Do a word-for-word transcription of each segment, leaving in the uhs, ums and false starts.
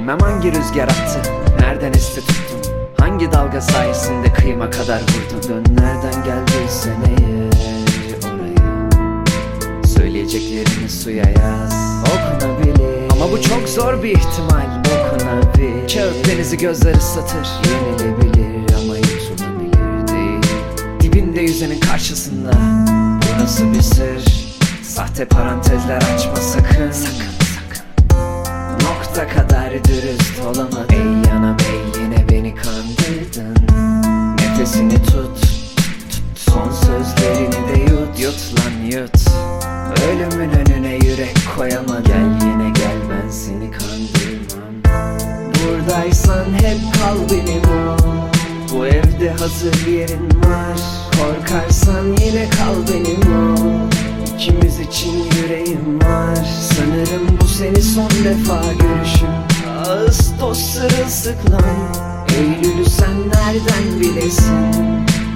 Bilmem hangi rüzgar attı, nereden esti tuttun, hangi dalga sayesinde kıyıma kadar vurdun. Dön nereden geldiysen eğer oraya, söyleyeceklerini suya yaz, okunabilir. Ama bu çok zor bir ihtimal, okunabilir. Kağıt denizi gözler ıslatır, yenilebilir ama yutulabilir değil. Dibinde yüzenin karşısında, burası bir sır. Sahte parantezler açma sakın, sakın sakın. Nokta kadar dürüst olamadın. Ey yanam ey, yine beni kandırdın. Nefesini tut, tut, son sözlerini de yut. Yut lan yut, ölümün önüne yürek koyama. Gel yine gel, ben seni kandırmam. Buradaysan hep kal benim ol. Bu evde hazır yerin var. Korkarsan yine kal benim ol. İkimiz için yüreğim var. Sanırım bu seni son defa görüşüm. Ağustos sırılsıklam, Eylül'ü sen nereden bilesin?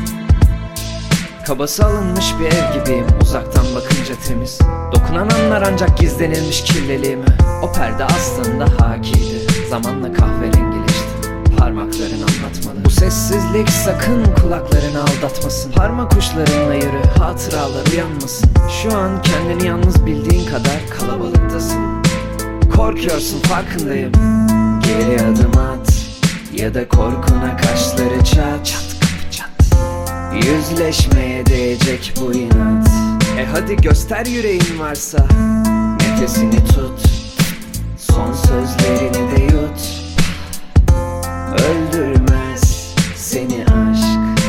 Kabası alınmış bir ev gibiyim, uzaktan bakınca temiz. Dokunan anlar ancak gizlenilmiş kirliliğimi. O perde aslında hakiydi, zamanla kahverengileşti. Parmakların anlatmalı. Bu sessizlik sakın kulaklarını aldatmasın. Parmak uçlarınla yürü, hatıralar uyanmasın. Şu an kendini yalnız bildiğin kadar kalabalıktasın. Korkuyorsun farkındayım, geri adım at. Ya da korkuna kaşları çat, çat kapı çat. Yüzleşmeye değecek bu inat. E hadi göster yüreğin varsa. Nefesini tut, son sözlerini de yut. Öldürmez seni aşk.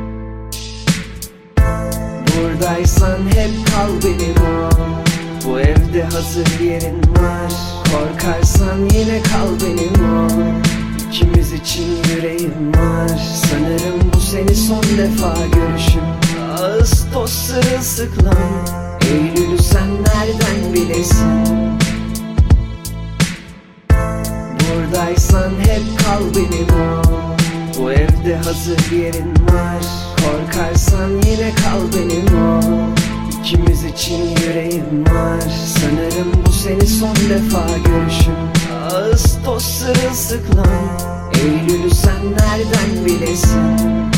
Buradaysan hep kal benim ol. Bu evde hazır yerin var. Korkarsan yine kal benim ol. İkimiz için yüreğim var. Sanırım bu seni son defa görüşüm. Ağustos sırılsıklam, Eylül'ü sen nereden bilesin? Buradaysan hep kal benim ol. Bu evde hazır yerin var. Korkarsan yine kal benim ol. İkimiz için yüreğim var. Sanırım bu seni son defa görüşüm. Ağustos sırılsıklam, Eylül'ü sen nereden bilesin?